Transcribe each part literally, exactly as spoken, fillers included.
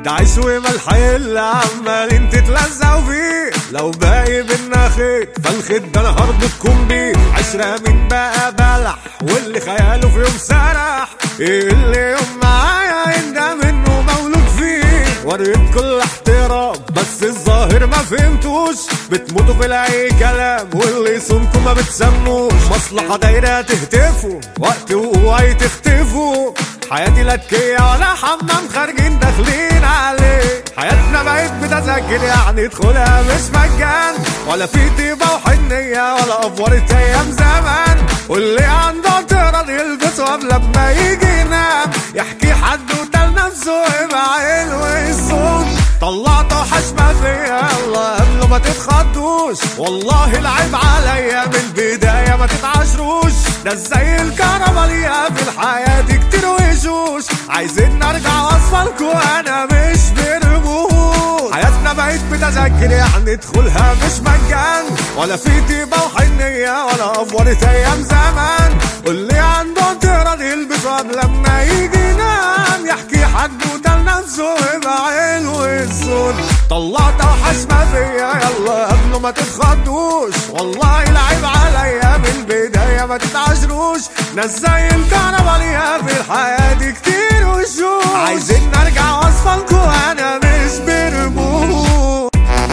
تعيش وملح اللي عمالين تتلزقوا فيه، لو باقي بينا خيط فالخيط ده انا هربطكم بيه. عشرة مين بقى بلح واللي خياله في يوم سرح، ايه اللي يوم معايا ان ده منه مولود فيه. وريت كل احترام بس الظاهر ما فهمتوش، بتموتوا في اي كلام واللي يصونكم ما بتسموش. مصلحة دايرة تهتفوا وقت وقوعي تختفوا، حياتي لا تكية ولا حمام خارجين داخلين عليه. حياتنا بقت بتذاكر يعني ادخلها مش مجان، ولا في طيبة وحنية ولا افورة ايام زمان. واللي عنده اعتراض يلبسه قبل لما يجي ينام، يحكي حد وتل نفسه يبقى حلو الصوت. طلعته حشمة فيا الله قبل ما تتخضوش، والله العيب عليا من البداية ما تتعاشروش. ده ازاي الكهربا ليها في الحياة كتير وشوش، عايزين نرجع واصفالكوا انا مش برموش. حياتنا بقت بتذاكر يعني ادخلها مش مجان، ولا في طيبة وحنية ولا افورة ايام زمان. واللي عنده اعتراض يلبسه قبل لما يجي ينام، يحكي حد وتل نفسه يبقى حلو الصوت. طلعت وحشمة فيا يلا قبل ما تتخضوش، والله العيب عليا من البداية ما تتعاشروش. ناس زي الكهربا ليها في الحياة دي كتير وشوش، عايزين نرجع واصفالكوا انا مش برموش.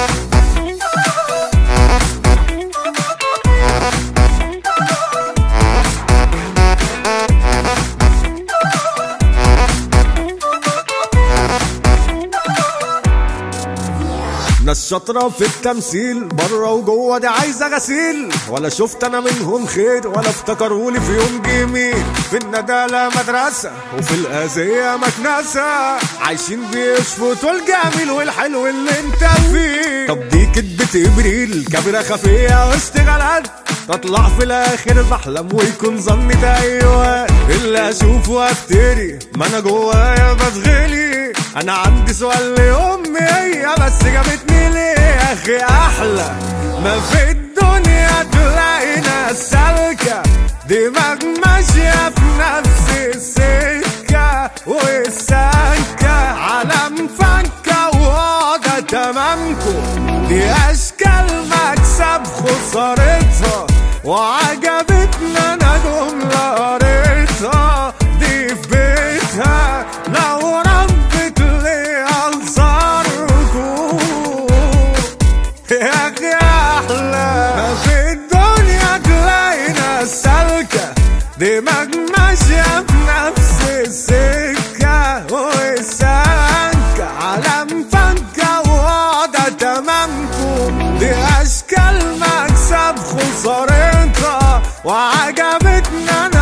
ناس شاطرة في التمثيل بره وجوه دي عايزة غسيل، ولا شفت انا منهم خير ولا افتكرولي في يوم جميل. في الندالة مدرسة وفي الأذية مكنسة، عايشين بيشفطوا الجميل والحلو اللي انت فيه. طب دي كدبة ابريل كاميرا خفية واشتغالات، تطلع في الاخر بحلم ويكون ظني تأيوان. اللي اشوفه افتري ما انا جوايا بتغلي. انا عندي سؤال لامي هي بس جابتني ليه. يا اخي احلى ما في الدنيا تلاقي ناس سالكة، دماغ ماشية في نفس السكة، والسكة عالم فكة وقعدة تمامكو. دي اشكال مكسب خسارتها، وعجبتنا انا جملة قريتها. دي في بيتها لو ربت لي انصاركو. يا اخي احلى ما في الدنيا تلاقي ناس سالكة، دماغ ماشية في نفس السكة، والسكة عالم فكة وقعدة تمامكو. دي اشكال مكسب خسارتها، وعجبتنا